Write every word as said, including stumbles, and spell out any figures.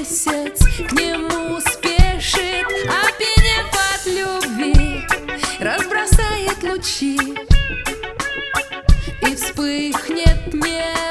месяц к нему спешит, опьянев от любви, разбросает лучи, и вспыхнет небо.